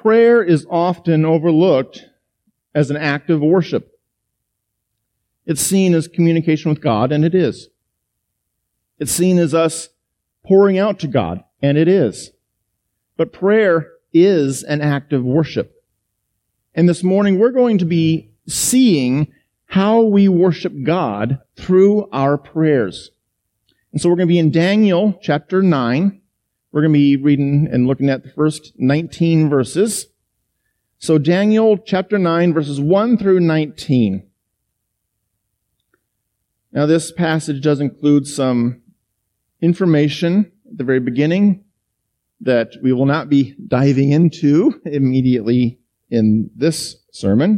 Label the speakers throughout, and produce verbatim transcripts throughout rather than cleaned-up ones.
Speaker 1: prayer is often overlooked as an act of worship. It's seen as communication with God, and it is. It's seen as us pouring out to God, and it is. But prayer is an act of worship. And this morning we're going to be seeing how we worship God through our prayers. And so we're going to be in Daniel chapter nine. We're going to be reading and looking at the first nineteen verses. So Daniel chapter nine, verses one through nineteen. Now this passage does include some information at the very beginning that we will not be diving into immediately in this sermon.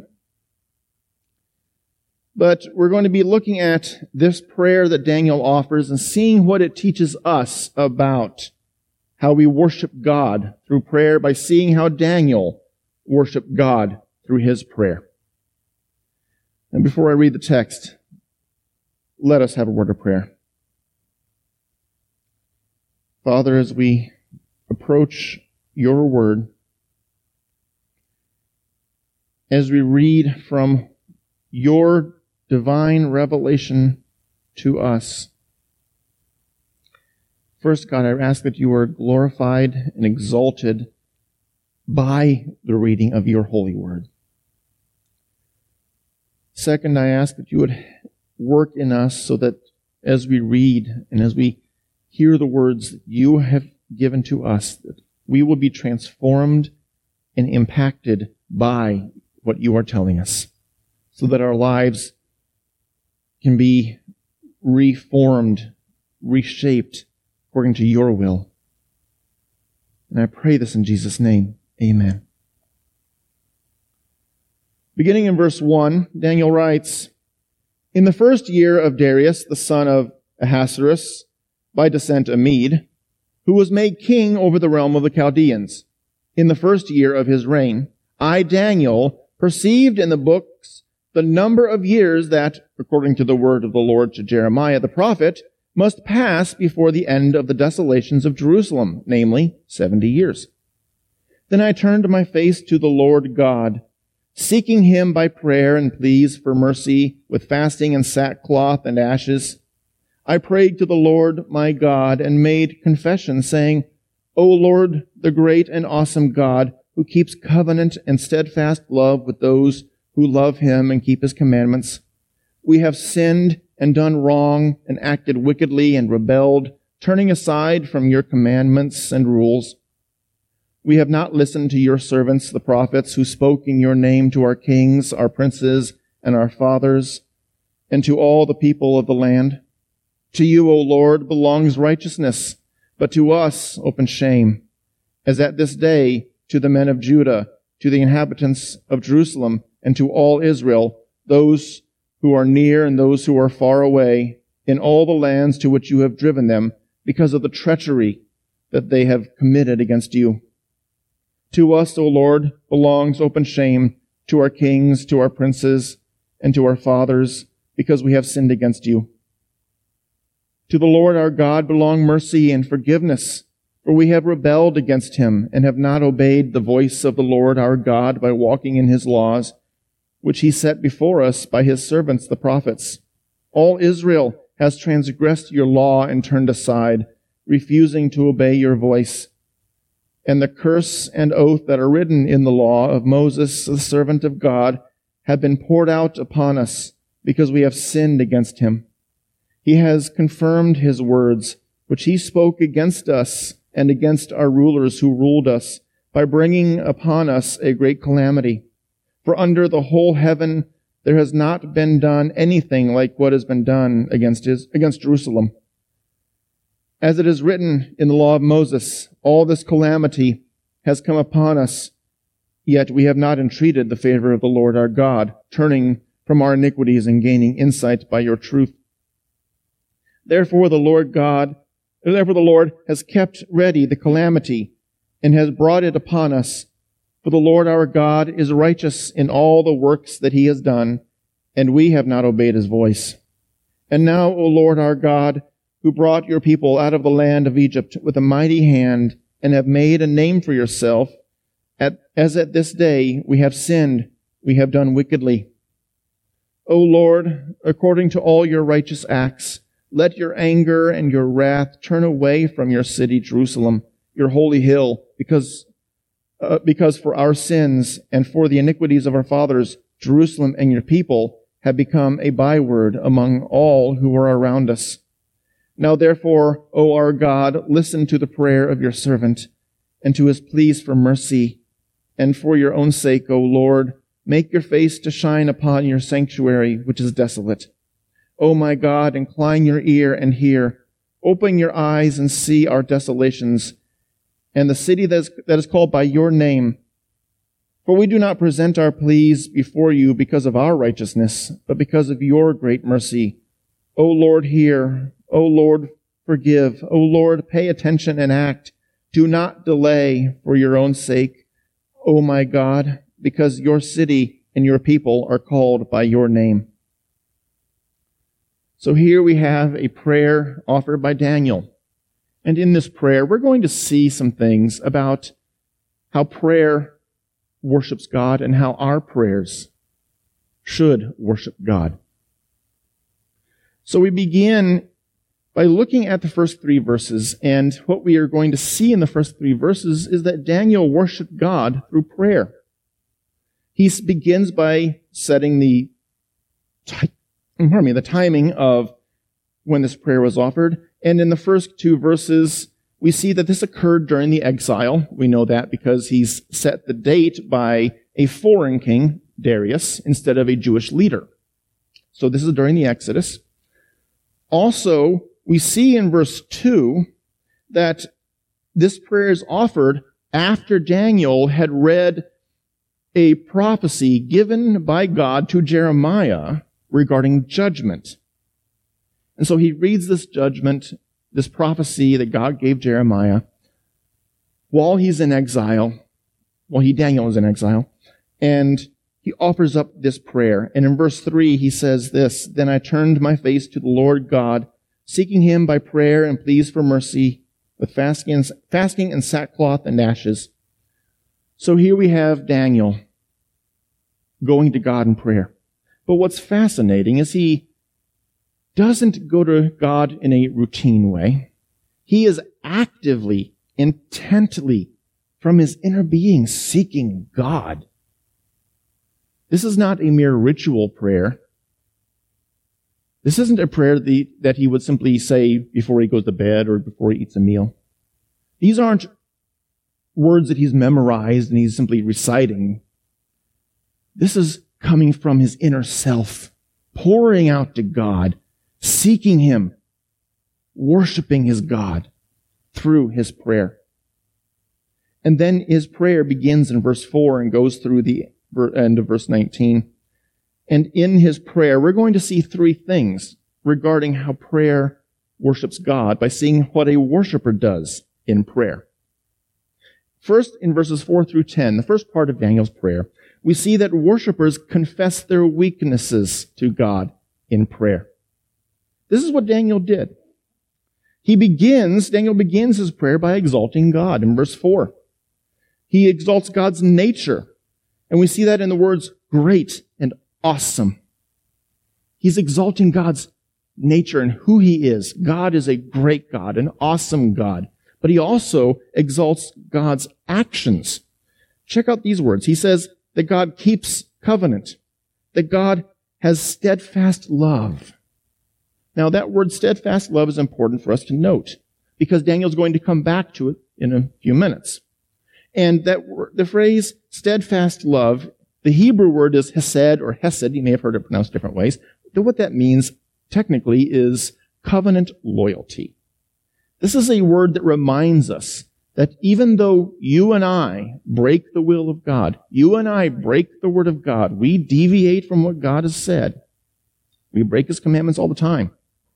Speaker 1: But we're going to be looking at this prayer that Daniel offers and seeing what it teaches us about how we worship God through prayer by seeing how Daniel worshiped God through his prayer. And before I read the text, let us have a word of prayer. Father, as we approach your word, as we read from your divine revelation to us, first, God, I ask that you are glorified and exalted by the reading of your holy word. Second, I ask that you would work in us so that as we read and as we hear the words that you have given to us, that we will be transformed and impacted by what you are telling us, so that our lives can be reformed, reshaped according to your will. And I pray this in Jesus' name. Amen. Beginning in verse one, Daniel writes, "In the first year of Darius, the son of Ahasuerus, by descent a Mede, who was made king over the realm of the Chaldeans, in the first year of his reign, I, Daniel, perceived in the books the number of years that, according to the word of the Lord to Jeremiah the prophet, must pass before the end of the desolations of Jerusalem, namely, seventy years. Then I turned my face to the Lord God, seeking him by prayer and pleas for mercy with fasting and sackcloth and ashes. I prayed to the Lord my God and made confession, saying, O Lord, the great and awesome God, who keeps covenant and steadfast love with those who love him and keep his commandments, we have sinned and done wrong and acted wickedly and rebelled, turning aside from your commandments and rules. We have not listened to your servants, the prophets, who spoke in your name to our kings, our princes, and our fathers, and to all the people of the land. To you, O Lord, belongs righteousness, but to us open shame, as at this day to the men of Judah, to the inhabitants of Jerusalem, and to all Israel, those who are near and those who are far away, in all the lands to which you have driven them, because of the treachery that they have committed against you. To us, O Lord, belongs open shame, to our kings, to our princes, and to our fathers, because we have sinned against you. To the Lord our God belong mercy and forgiveness, for we have rebelled against him and have not obeyed the voice of the Lord our God by walking in his laws, which he set before us by his servants the prophets. All Israel has transgressed your law and turned aside, refusing to obey your voice. And the curse and oath that are written in the law of Moses, the servant of God, have been poured out upon us, because we have sinned against him. He has confirmed his words, which he spoke against us and against our rulers who ruled us, by bringing upon us a great calamity. For under the whole heaven there has not been done anything like what has been done against his, against Jerusalem. As it is written in the law of Moses, all this calamity has come upon us, yet we have not entreated the favor of the Lord our God, turning from our iniquities and gaining insight by your truth. Therefore the Lord God, therefore the Lord has kept ready the calamity and has brought it upon us. For the Lord our God is righteous in all the works that he has done, and we have not obeyed his voice. And now, O Lord our God, who brought your people out of the land of Egypt with a mighty hand, and have made a name for yourself, At, as at this day we have sinned, we have done wickedly. O Lord, according to all your righteous acts, let your anger and your wrath turn away from your city, Jerusalem, your holy hill, because, uh, because for our sins and for the iniquities of our fathers, Jerusalem and your people have become a byword among all who are around us. Now therefore, O our God, listen to the prayer of your servant and to his pleas for mercy. And for your own sake, O Lord, make your face to shine upon your sanctuary, which is desolate. O my God, incline your ear and hear. Open your eyes and see our desolations, and the city that is, that is called by your name. For we do not present our pleas before you because of our righteousness, but because of your great mercy. O Lord, hear. O Lord, forgive. O Lord, pay attention and act. Do not delay for your own sake, O my God, because your city and your people are called by your name. So here we have a prayer offered by Daniel. And in this prayer, we're going to see some things about how prayer worships God and how our prayers should worship God. So we begin by looking at the first three verses, and what we are going to see in the first three verses is that Daniel worshiped God through prayer. He begins by setting the, pardon me, the timing of when this prayer was offered, and in the first two verses, we see that this occurred during the exile. We know that because he's set the date by a foreign king, Darius, instead of a Jewish leader. So this is during the Exodus. Also, we see in verse two that this prayer is offered after Daniel had read a prophecy given by God to Jeremiah regarding judgment. And so he reads this judgment, this prophecy that God gave Jeremiah while he's in exile, while he, Daniel, is in exile, and he offers up this prayer. And in verse three, he says this, "Then I turned my face to the Lord God, seeking him by prayer and pleas for mercy, with fasting and, fasting and sackcloth and ashes." So here we have Daniel going to God in prayer. But what's fascinating is he doesn't go to God in a routine way. He is actively, intently, from his inner being, seeking God. This is not a mere ritual prayer. This isn't a prayer that he would simply say before he goes to bed or before he eats a meal. These aren't words that he's memorized and he's simply reciting. This is coming from his inner self, pouring out to God, seeking him, worshiping his God through his prayer. And then his prayer begins in verse four and goes through the end of verse nineteen. And in his prayer, we're going to see three things regarding how prayer worships God by seeing what a worshiper does in prayer. First, in verses four through ten, the first part of Daniel's prayer, we see that worshipers confess their weaknesses to God in prayer. This is what Daniel did. He begins, Daniel begins his prayer by exalting God in verse four. He exalts God's nature, and we see that in the words great and awesome. He's exalting God's nature and who he is. God is a great God, an awesome God. But he also exalts God's actions. Check out these words. He says that God keeps covenant, that God has steadfast love. Now, that word steadfast love is important for us to note because Daniel's going to come back to it in a few minutes. And that the phrase steadfast love, the Hebrew word is hesed or hesed. You may have heard it pronounced different ways. But what that means technically is covenant loyalty. This is a word that reminds us that even though you and I break the will of God, you and I break the word of God, we deviate from what God has said. We break his commandments all the time.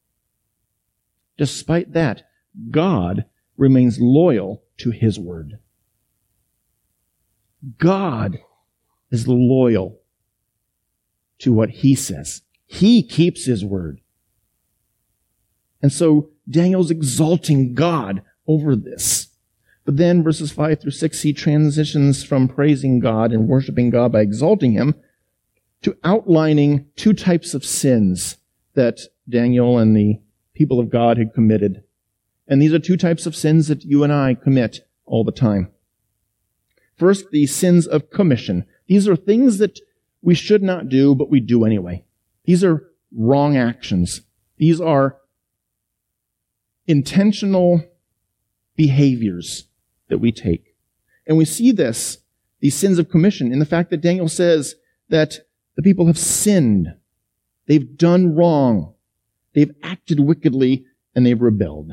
Speaker 1: Despite that, God remains loyal to his word. God is loyal to what he says. He keeps his word. And so Daniel's exalting God over this. But then verses five through six, he transitions from praising God and worshiping God by exalting him to outlining two types of sins that Daniel and the people of God had committed. And these are two types of sins that you and I commit all the time. First, the sins of commission. These are things that we should not do, but we do anyway. These are wrong actions. These are intentional behaviors that we take. And we see this, these sins of commission, in the fact that Daniel says that the people have sinned. They've done wrong. They've acted wickedly, and they've rebelled.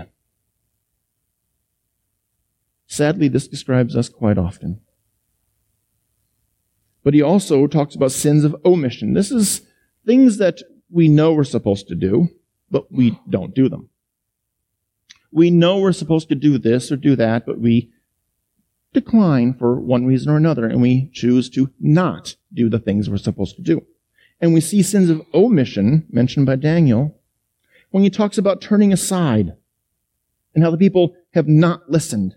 Speaker 1: Sadly, this describes us quite often. But he also talks about sins of omission. This is things that we know we're supposed to do, but we don't do them. We know we're supposed to do this or do that, but we decline for one reason or another, and we choose to not do the things we're supposed to do. And we see sins of omission mentioned by Daniel when he talks about turning aside and how the people have not listened.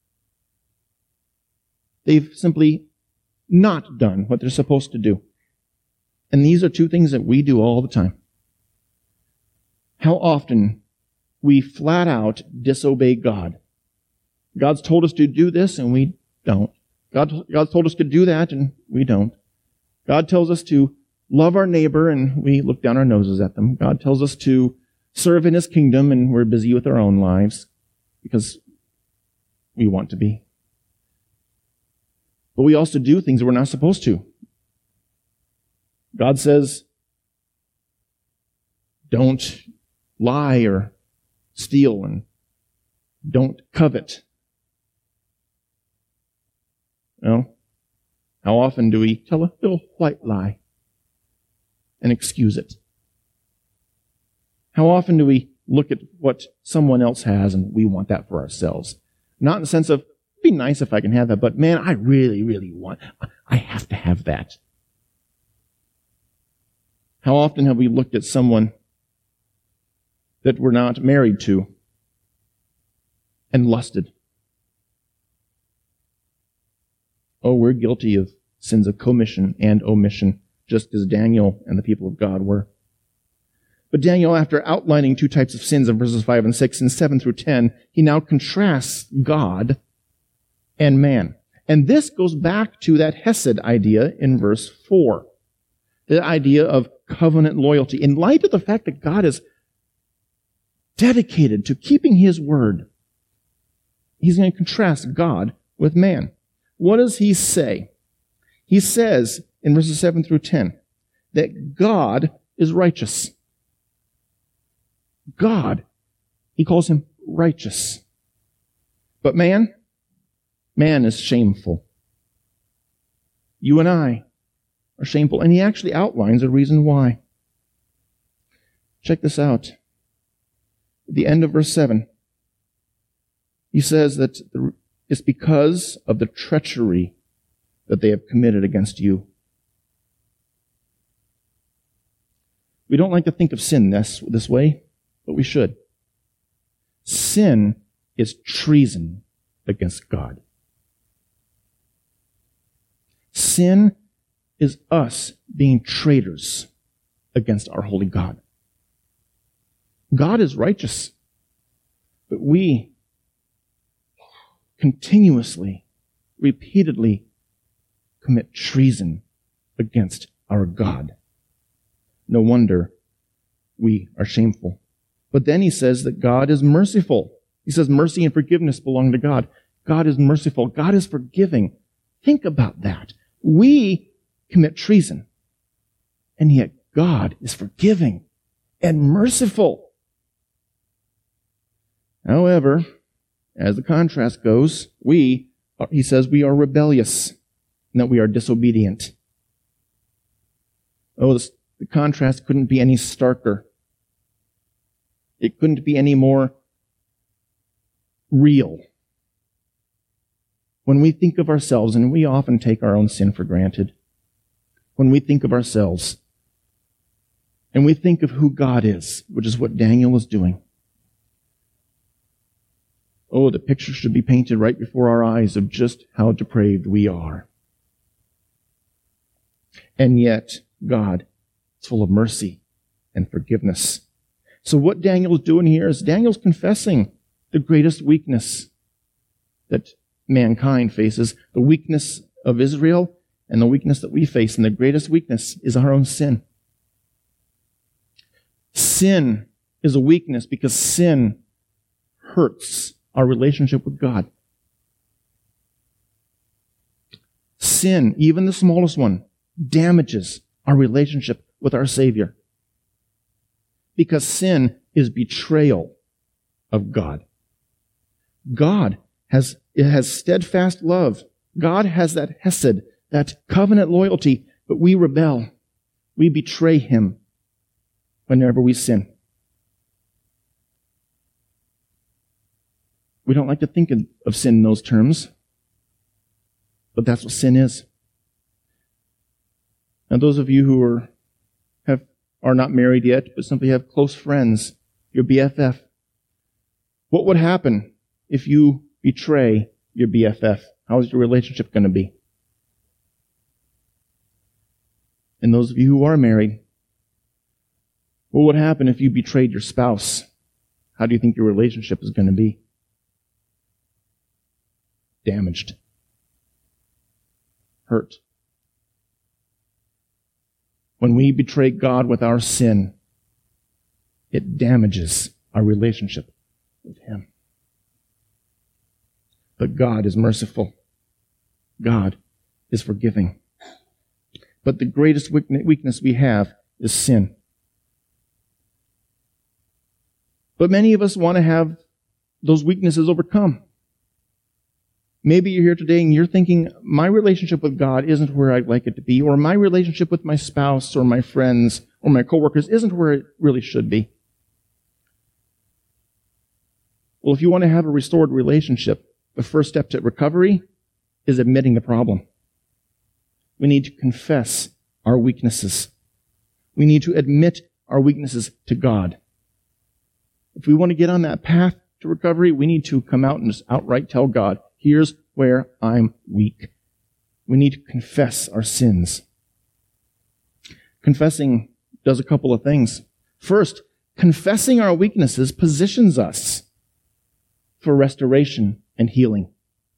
Speaker 1: They've simply not done what they're supposed to do. And these are two things that we do all the time. How often we flat out disobey God. God's told us to do this and we don't. God, God's told us to do that and we don't. God tells us to love our neighbor and we look down our noses at them. God tells us to serve in his kingdom and we're busy with our own lives because we want to be. But we also do things that we're not supposed to. God says, don't lie or steal and don't covet. Well, how often do we tell a little white lie and excuse it? How often do we look at what someone else has and we want that for ourselves? Not in the sense of, it'd be nice if I can have that, but man, I really, really want, I have to have that. How often have we looked at someone that we're not married to and lusted? Oh, we're guilty of sins of commission and omission, just as Daniel and the people of God were. But Daniel, after outlining two types of sins in verses five and six and seven through ten, he now contrasts God and man. And this goes back to that Hesed idea in verse four. The idea of covenant loyalty. In light of the fact that God is dedicated to keeping his word, he's going to contrast God with man. What does he say? He says in verses seven through ten that God is righteous. God, he calls him righteous. But man, man is shameful. You and I are shameful. And he actually outlines a reason why. Check this out. At the end of verse seven, he says that it's because of the treachery that they have committed against you. We don't like to think of sin this, this way, but we should. Sin is treason against God. Sin is us being traitors against our holy God. God is righteous, but we continuously, repeatedly commit treason against our God. No wonder we are shameful. But then he says that God is merciful. He says mercy and forgiveness belong to God. God is merciful. God is forgiving. Think about that. We commit treason, and yet God is forgiving and merciful. However, as the contrast goes, we, he says, we are rebellious and that we are disobedient. Oh, this, the contrast couldn't be any starker. It couldn't be any more real. When we think of ourselves, and we often take our own sin for granted, when we think of ourselves, and we think of who God is, which is what Daniel was doing, Oh, the picture should be painted right before our eyes of just how depraved we are. And yet, God is full of mercy and forgiveness. So what Daniel's doing here is Daniel's confessing the greatest weakness that mankind faces, the weakness of Israel and the weakness that we face. And the greatest weakness is our own sin. Sin is a weakness because sin hurts our relationship with God. Sin, even the smallest one, damages our relationship with our Savior. Because sin is betrayal of God. God has, it has steadfast love. God has that hesed, that covenant loyalty, but we rebel. We betray Him whenever we sin. We don't like to think of, of sin in those terms, but that's what sin is. Now, those of you who are have are not married yet, but simply have close friends, your B F F, what would happen if you betray your B F F? How is your relationship going to be? And those of you who are married, what would happen if you betrayed your spouse? How do you think your relationship is going to be? Damaged. Hurt. When we betray God with our sin, it damages our relationship with Him. But God is merciful. God is forgiving. But the greatest weakness we have is sin. But many of us want to have those weaknesses overcome. Maybe you're here today and you're thinking, my relationship with God isn't where I'd like it to be, or my relationship with my spouse or my friends or my coworkers isn't where it really should be. Well, if you want to have a restored relationship, the first step to recovery is admitting the problem. We need to confess our weaknesses. We need to admit our weaknesses to God. If we want to get on that path to recovery, we need to come out and just outright tell God, here's where I'm weak. We need to confess our sins. Confessing does a couple of things. First, confessing our weaknesses positions us for restoration and healing.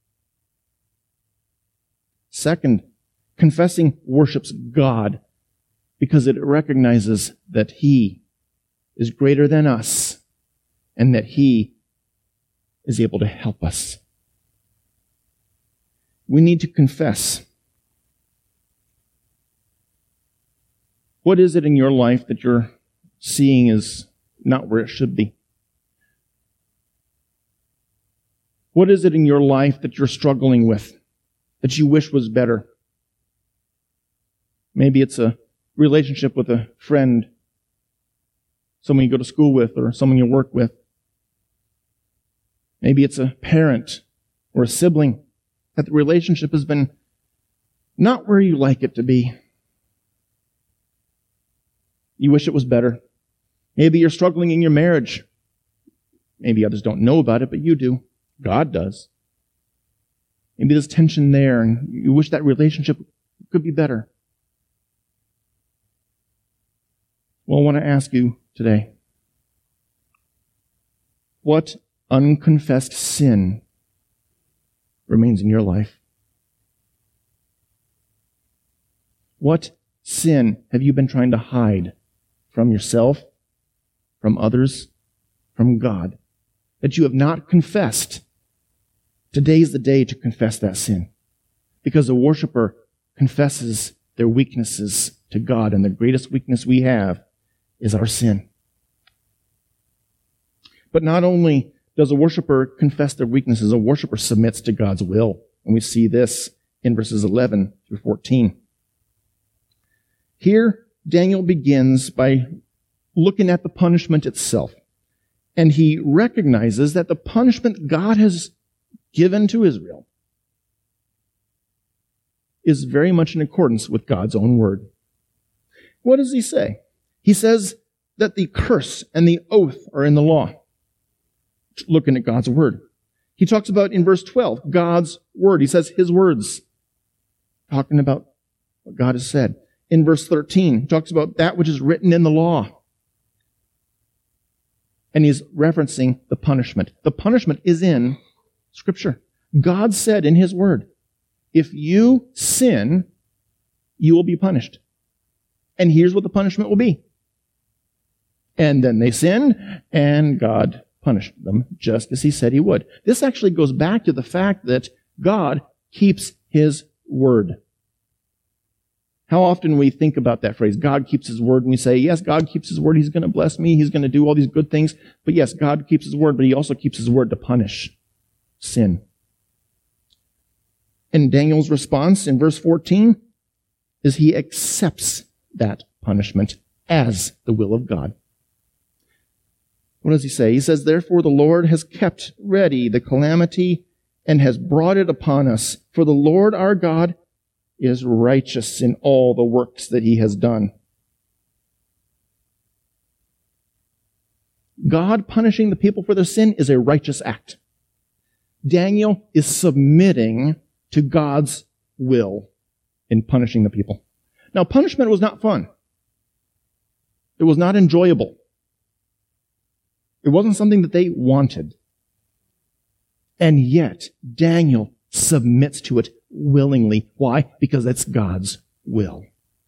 Speaker 1: Second, confessing worships God because it recognizes that He is greater than us and that He is able to help us. We need to confess. What is it in your life that you're seeing is not where it should be? What is it in your life that you're struggling with, that you wish was better? Maybe it's a relationship with a friend, someone you go to school with, or someone you work with. Maybe it's a parent or a sibling, that the relationship has been not where you like it to be. You wish it was better. Maybe you're struggling in your marriage. Maybe others don't know about it, but you do. God does. Maybe there's tension there, and you wish that relationship could be better. Well, I want to ask you today, what unconfessed sin remains in your life? What sin have you been trying to hide from yourself, from others, from God, that you have not confessed? Today is the day to confess that sin, because a worshiper confesses their weaknesses to God, and the greatest weakness we have is our sin. But not only does a worshiper confess their weaknesses, a worshiper submits to God's will. And we see this in verses eleven through fourteen. Here, Daniel begins by looking at the punishment itself. And he recognizes that the punishment God has given to Israel is very much in accordance with God's own word. What does he say? He says that the curse and the oath are in the law. Looking at God's word. He talks about, in verse twelve, God's word. He says his words, talking about what God has said. In verse thirteen, he talks about that which is written in the law. And he's referencing the punishment. The punishment is in Scripture. God said in his word, if you sin, you will be punished. And here's what the punishment will be. And then they sinned, and God punished them just as he said he would. This actually goes back to the fact that God keeps his word. How often we think about that phrase, God keeps his word, and we say, yes, God keeps his word, he's going to bless me, he's going to do all these good things. But yes, God keeps his word, but he also keeps his word to punish sin. And Daniel's response in verse fourteen is he accepts that punishment as the will of God. What does he say? He says, therefore the Lord has kept ready the calamity and has brought it upon us. For the Lord our God is righteous in all the works that he has done. God punishing the people for their sin is a righteous act. Daniel is submitting to God's will in punishing the people. Now, punishment was not fun. It was not enjoyable. It wasn't something that they wanted. And yet, Daniel submits to it willingly. Why? Because that's God's will.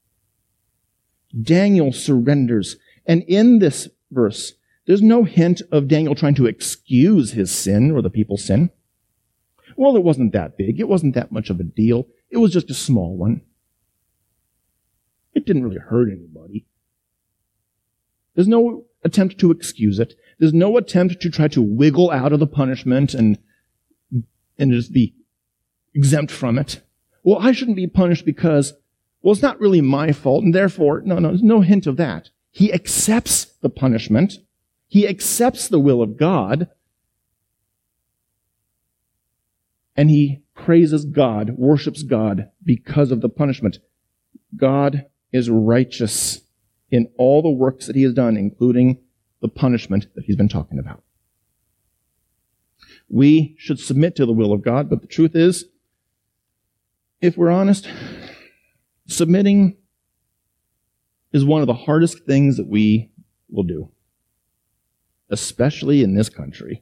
Speaker 1: Daniel surrenders. And in this verse, there's no hint of Daniel trying to excuse his sin or the people's sin. Well, it wasn't that big. It wasn't that much of a deal. It was just a small one. It didn't really hurt anybody. There's no attempt to excuse it. There's no attempt to try to wiggle out of the punishment and, and just be exempt from it. Well, I shouldn't be punished because, well, it's not really my fault, and therefore, no, no, there's no hint of that. He accepts the punishment. He accepts the will of God. And he praises God, worships God because of the punishment. God is righteous in all the works that he has done, including the punishment that he's been talking about. We should submit to the will of God, but the truth is, if we're honest, submitting is one of the hardest things that we will do, especially in this country.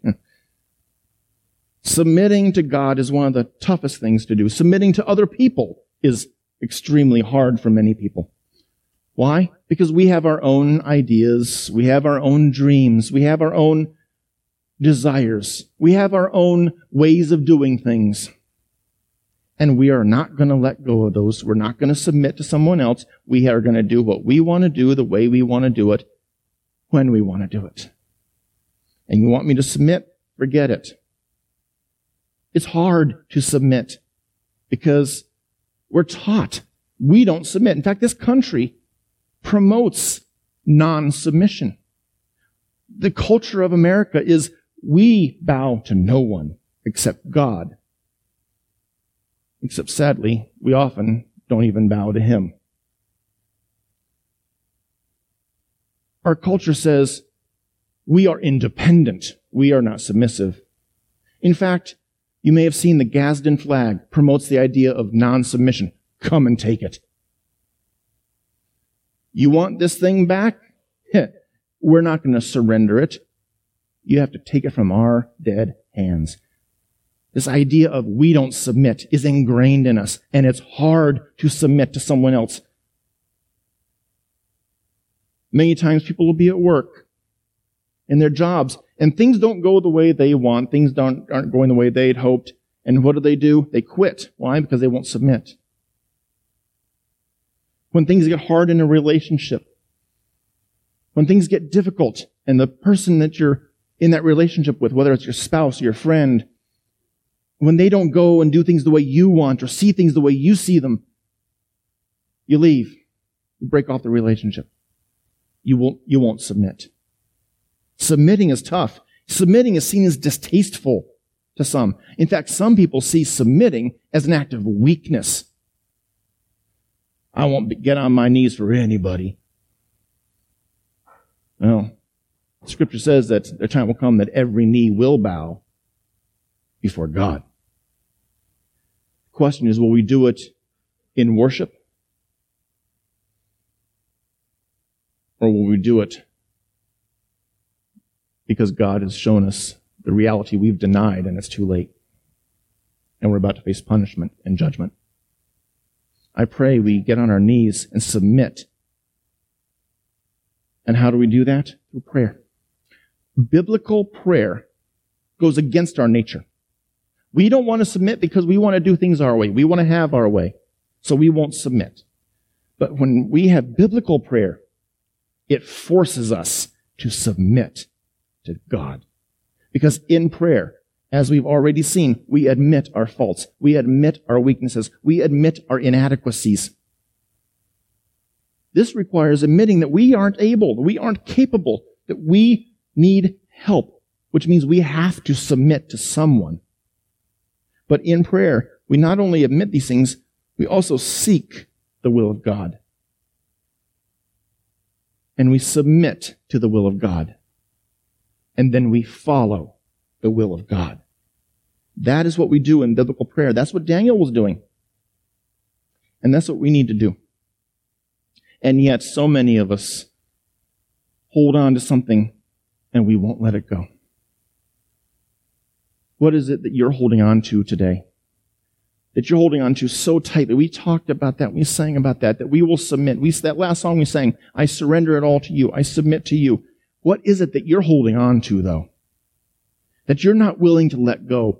Speaker 1: Submitting to God is one of the toughest things to do. Submitting to other people is extremely hard for many people. Why? Because we have our own ideas, we have our own dreams, we have our own desires, we have our own ways of doing things. And we are not going to let go of those. We're not going to submit to someone else. We are going to do what we want to do the way we want to do it, when we want to do it. And you want me to submit? Forget it. It's hard to submit because we're taught we don't submit. In fact, this country promotes non-submission. The culture of America is we bow to no one except God. Except sadly, we often don't even bow to him. Our culture says we are independent. We are not submissive. In fact, you may have seen the Gadsden flag promotes the idea of non-submission. Come and take it. You want this thing back? We're not going to surrender it. You have to take it from our dead hands. This idea of we don't submit is ingrained in us, and it's hard to submit to someone else. Many times people will be at work, in their jobs, and things don't go the way they want. Things don't, aren't going the way they'd hoped. And what do they do? They quit. Why? Because they won't submit. When things get hard in a relationship, when things get difficult, and the person that you're in that relationship with, whether it's your spouse or your friend, when they don't go and do things the way you want or see things the way you see them, you leave. You break off the relationship. You won't, you won't submit. Submitting is tough. Submitting is seen as distasteful to some. In fact, some people see submitting as an act of weakness. I won't get on my knees for anybody. Well, Scripture says that the time will come that every knee will bow before God. The question is, will we do it in worship? Or will we do it because God has shown us the reality we've denied and it's too late, and we're about to face punishment and judgment? I pray we get on our knees and submit. And how do we do that? Through prayer. Biblical prayer goes against our nature. We don't want to submit because we want to do things our way. We want to have our way. So we won't submit. But when we have biblical prayer, it forces us to submit to God. Because in prayer, as we've already seen, we admit our faults. We admit our weaknesses. We admit our inadequacies. This requires admitting that we aren't able, that we aren't capable, that we need help, which means we have to submit to someone. But in prayer, we not only admit these things, we also seek the will of God. And we submit to the will of God. And then we follow the will of God. That is what we do in biblical prayer. That's what Daniel was doing. And that's what we need to do. And yet, so many of us hold on to something and we won't let it go. What is it that you're holding on to today? That you're holding on to so tightly. We talked about that. We sang about that. That we will submit. We that last song we sang, I surrender it all to you. I submit to you. What is it that you're holding on to, though? That you're not willing to let go.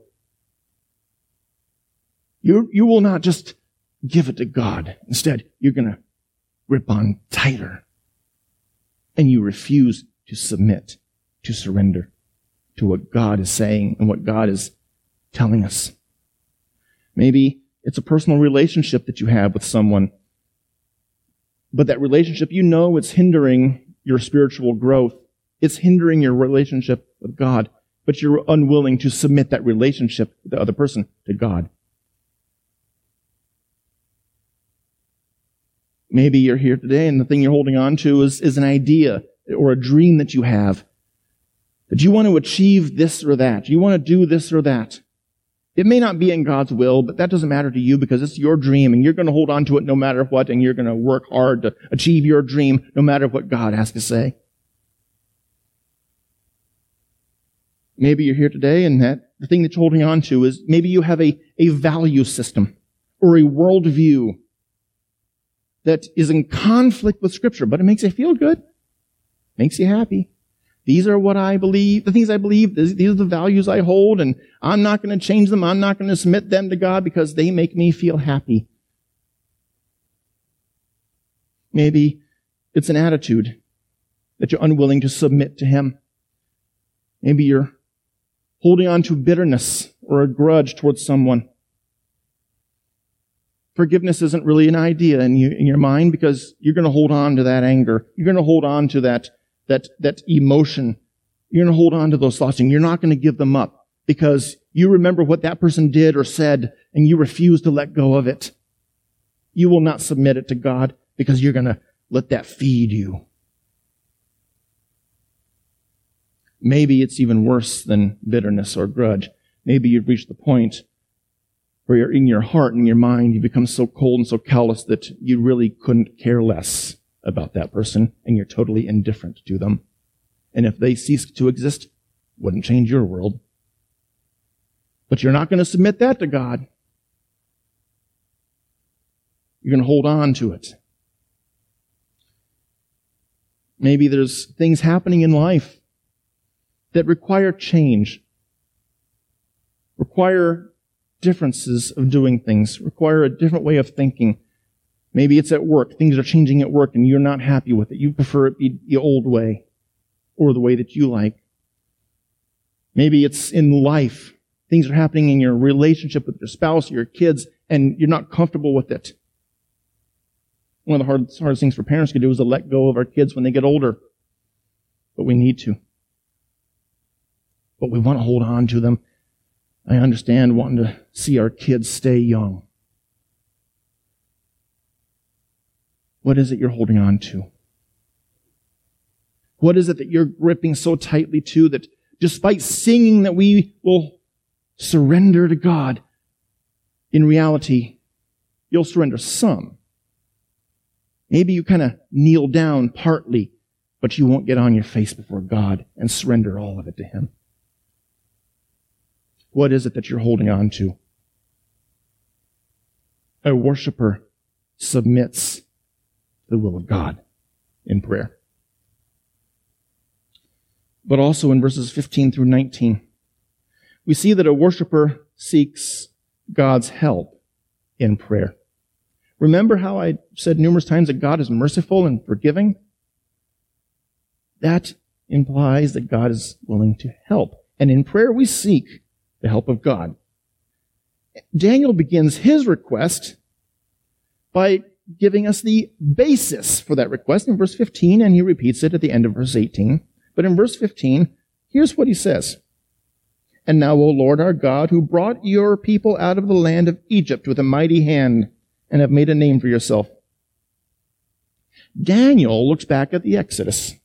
Speaker 1: You, you will not just give it to God. Instead, you're going to grip on tighter. And you refuse to submit, to surrender to what God is saying and what God is telling us. Maybe it's a personal relationship that you have with someone, but that relationship, you know, it's hindering your spiritual growth. It's hindering your relationship with God, but you're unwilling to submit that relationship with the other person to God. Maybe you're here today and the thing you're holding on to is, is an idea or a dream that you have, that you want to achieve this or that. You want to do this or that. It may not be in God's will, but that doesn't matter to you because it's your dream and you're going to hold on to it no matter what, and you're going to work hard to achieve your dream no matter what God has to say. Maybe you're here today and that the thing that you're holding on to is maybe you have a, a value system or a worldview that is in conflict with Scripture, but it makes you feel good, makes you happy. These are what I believe, the things I believe, these are the values I hold, and I'm not going to change them. I'm not going to submit them to God because they make me feel happy. Maybe it's an attitude that you're unwilling to submit to Him. Maybe you're holding on to bitterness or a grudge towards someone. Forgiveness isn't really an idea in, you, in your mind because you're going to hold on to that anger. You're going to hold on to that That, that emotion. You're going to hold on to those thoughts and you're not going to give them up because you remember what that person did or said and you refuse to let go of it. You will not submit it to God because you're going to let that feed you. Maybe it's even worse than bitterness or grudge. Maybe you've reached the point where you're in your heart and your mind, you become so cold and so callous that you really couldn't care less about that person, and you're totally indifferent to them. And if they cease to exist, wouldn't change your world. But you're not going to submit that to God. You're going to hold on to it. Maybe there's things happening in life that require change, require differences of doing things, require a different way of thinking. Maybe it's at work. Things are changing at work and you're not happy with it. You prefer it be the old way or the way that you like. Maybe it's in life. Things are happening in your relationship with your spouse or your kids and you're not comfortable with it. One of the hardest, hardest things for parents to do is to let go of our kids when they get older. But we need to. But we want to hold on to them. I understand wanting to see our kids stay young. What is it you're holding on to? What is it that you're gripping so tightly to that despite singing that we will surrender to God, in reality, you'll surrender some. Maybe you kind of kneel down partly, but you won't get on your face before God and surrender all of it to Him. What is it that you're holding on to? A worshiper submits to the will of God in prayer. But also in verses fifteen through nineteen, we see that a worshiper seeks God's help in prayer. Remember how I said numerous times that God is merciful and forgiving? That implies that God is willing to help. And in prayer we seek the help of God. Daniel begins his request by giving us the basis for that request in verse fifteen, and he repeats it at the end of verse eighteen. But in verse fifteen, here's what he says. And now, O Lord our God, who brought your people out of the land of Egypt with a mighty hand, and have made a name for yourself. Daniel looks back at the Exodus.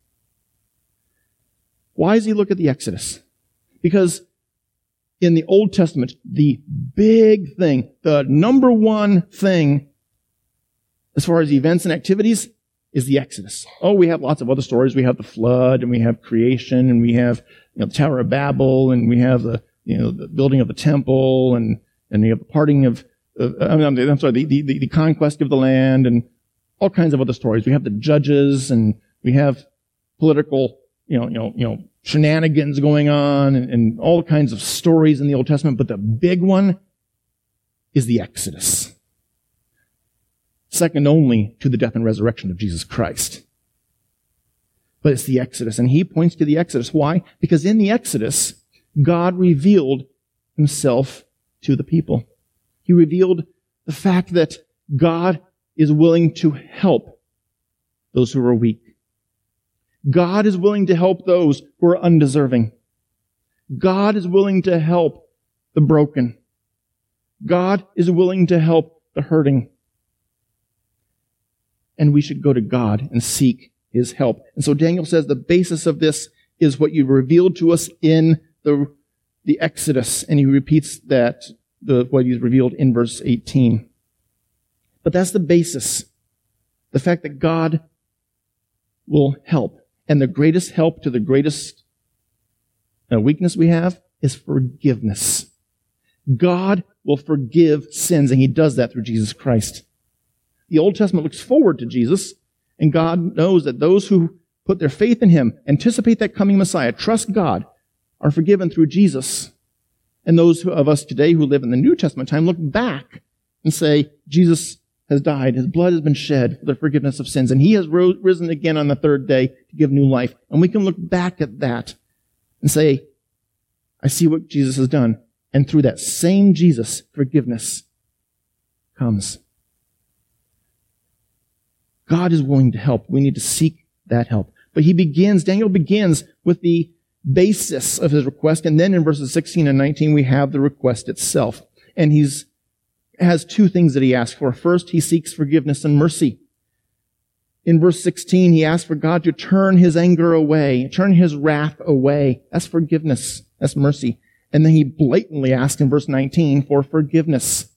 Speaker 1: Why does he look at the Exodus? Because in the Old Testament, the big thing, the number one thing as far as events and activities is the Exodus. Oh, we have lots of other stories. We have the flood, and we have creation, and we have, you know, the Tower of Babel, and we have the, you know, the building of the temple, and, and we have the parting of, uh, I'm, I'm sorry, the, the, the conquest of the land, and all kinds of other stories. We have the judges, and we have political, you know, you know, you know, shenanigans going on, and, and all kinds of stories in the Old Testament. But the big one is the Exodus. Second only to the death and resurrection of Jesus Christ. But it's the Exodus, and he points to the Exodus. Why? Because in the Exodus, God revealed himself to the people. He revealed the fact that God is willing to help those who are weak. God is willing to help those who are undeserving. God is willing to help the broken. God is willing to help the hurting. And we should go to God and seek his help. And so Daniel says the basis of this is what you revealed to us in the, the Exodus. And he repeats that, the, what he's revealed in verse eighteen. But that's the basis. The fact that God will help. And the greatest help to the greatest uh, weakness we have is forgiveness. God will forgive sins, and he does that through Jesus Christ. The Old Testament looks forward to Jesus, and God knows that those who put their faith in him, anticipate that coming Messiah, trust God, are forgiven through Jesus. And those of us today who live in the New Testament time look back and say, Jesus has died, his blood has been shed for the forgiveness of sins, and he has ro- risen again on the third day to give new life. And we can look back at that and say, I see what Jesus has done. And through that same Jesus, forgiveness comes. God is willing to help. We need to seek that help. But he begins, Daniel begins with the basis of his request. And then in verses sixteen and nineteen, we have the request itself. And he's has two things that he asks for. First, he seeks forgiveness and mercy. In verse sixteen, he asks for God to turn his anger away, turn his wrath away. That's forgiveness. That's mercy. And then he blatantly asks in verse nineteen for forgiveness.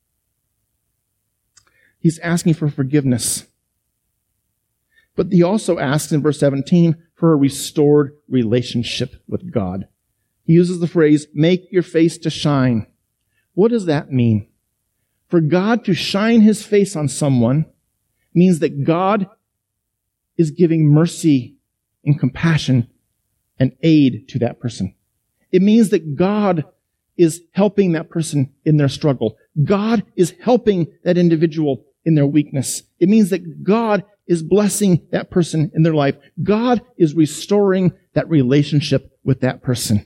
Speaker 1: He's asking for forgiveness. But he also asks in verse seventeen for a restored relationship with God. He uses the phrase, make your face to shine. What does that mean? For God to shine his face on someone means that God is giving mercy and compassion and aid to that person. It means that God is helping that person in their struggle. God is helping that individual in their weakness. It means that God is blessing that person in their life. God is restoring that relationship with that person.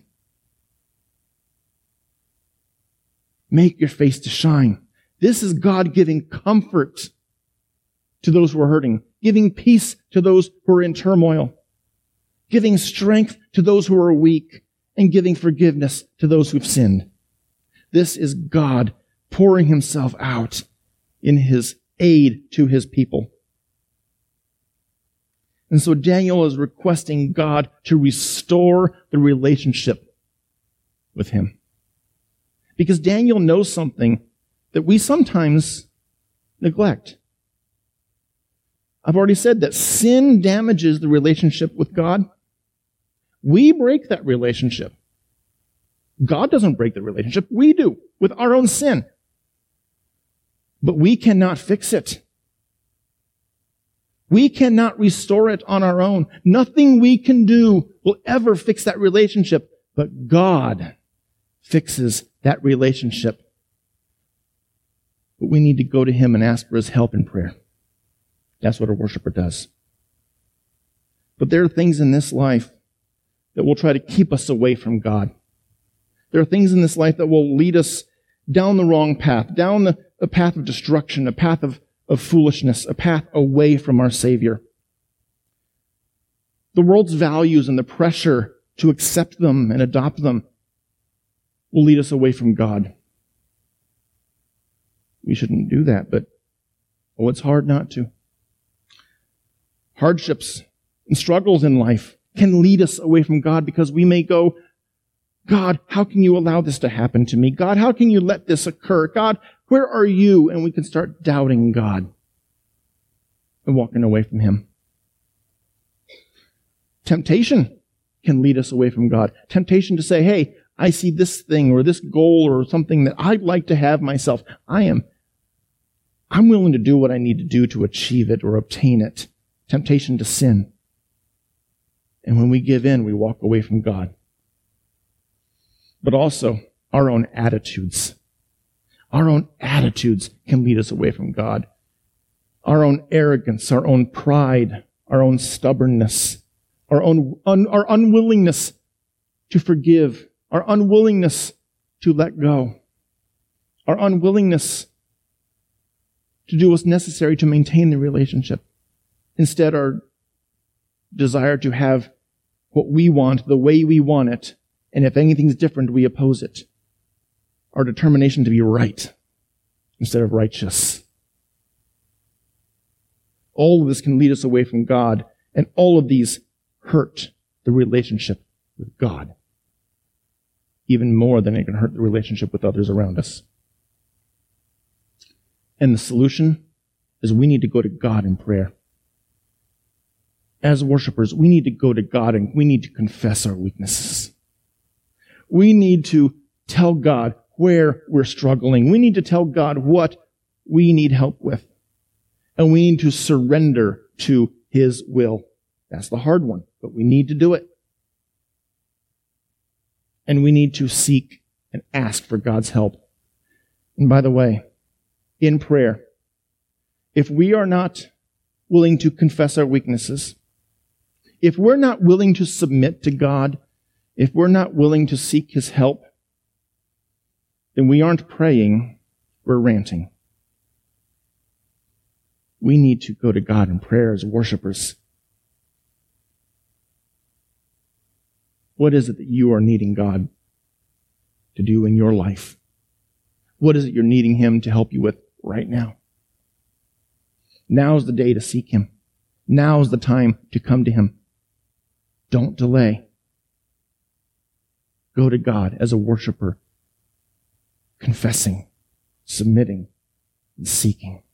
Speaker 1: Make your face to shine. This is God giving comfort to those who are hurting, giving peace to those who are in turmoil, giving strength to those who are weak, and giving forgiveness to those who've sinned. This is God pouring himself out in his aid to his people. And so Daniel is requesting God to restore the relationship with him. Because Daniel knows something that we sometimes neglect. I've already said that sin damages the relationship with God. We break that relationship. God doesn't break the relationship. We do, with our own sin. But we cannot fix it. We cannot restore it on our own. Nothing we can do will ever fix that relationship, but God fixes that relationship. But we need to go to Him and ask for His help in prayer. That's what a worshiper does. But there are things in this life that will try to keep us away from God. There are things in this life that will lead us down the wrong path, down the, a path of destruction, a path of, of foolishness, a path away from our Savior. The world's values and the pressure to accept them and adopt them will lead us away from God. We shouldn't do that, but oh, it's hard not to. Hardships and struggles in life can lead us away from God because we may go, God, how can you allow this to happen to me? God, how can you let this occur? God, where are you? And we can start doubting God and walking away from Him. Temptation can lead us away from God. Temptation to say, hey, I see this thing or this goal or something that I'd like to have myself. I am, I'm willing to do what I need to do to achieve it or obtain it. Temptation to sin. And when we give in, we walk away from God. But also, our own attitudes. Our own attitudes can lead us away from God. Our own arrogance, our own pride, our own stubbornness, our own un, our unwillingness to forgive, our unwillingness to let go, our unwillingness to do what's necessary to maintain the relationship. Instead, our desire to have what we want the way we want it, and if anything's different, we oppose it. Our determination to be right instead of righteous. All of this can lead us away from God, and all of these hurt the relationship with God, even more than it can hurt the relationship with others around us. And the solution is we need to go to God in prayer. As worshipers, we need to go to God and we need to confess our weaknesses. We need to tell God where we're struggling. We need to tell God what we need help with. And we need to surrender to His will. That's the hard one, but we need to do it. And we need to seek and ask for God's help. And by the way, in prayer, if we are not willing to confess our weaknesses, if we're not willing to submit to God, if we're not willing to seek His help, then we aren't praying, we're ranting. We need to go to God in prayer as worshipers. What is it that you are needing God to do in your life? What is it you're needing Him to help you with right now? Now's the day to seek Him. Now's the time to come to Him. Don't delay. Go to God as a worshiper, confessing, submitting, and seeking.